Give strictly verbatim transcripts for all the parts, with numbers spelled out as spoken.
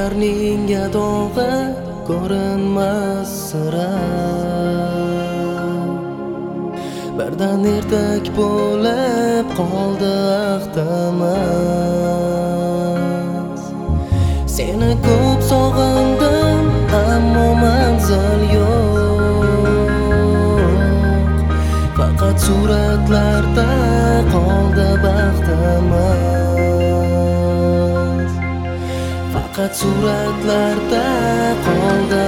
Gullarning gadog'i ko'rinmas sira, birdan ertak bo'lib qoldi ahdamas. Seni ko'p sog'indim, ammo manzil yo'q. Faqat suratlarda qoldi baxtimiz. Faqat suratlarda qoldi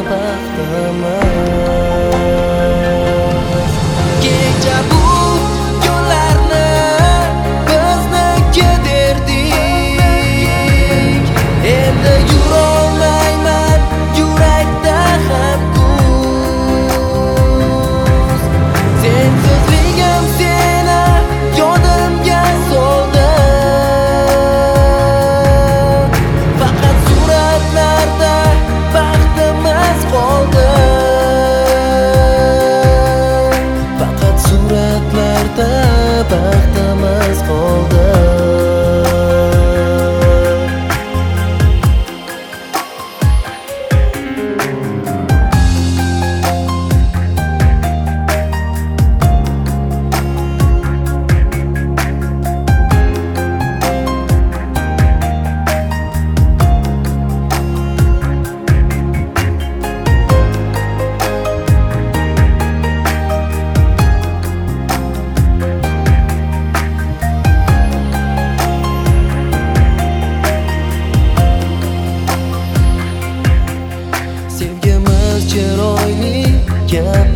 baxtimiz. Kecha bu kunlarni bizniki derdik, endi yurolmayman yurakda ham kuz. Sensizligim seni yodimga soldi, faqat suratlarda baxtimiz qoldi. Faqat suratlarda baxtimiz qoldi. Sevgimiz chiroyli, gap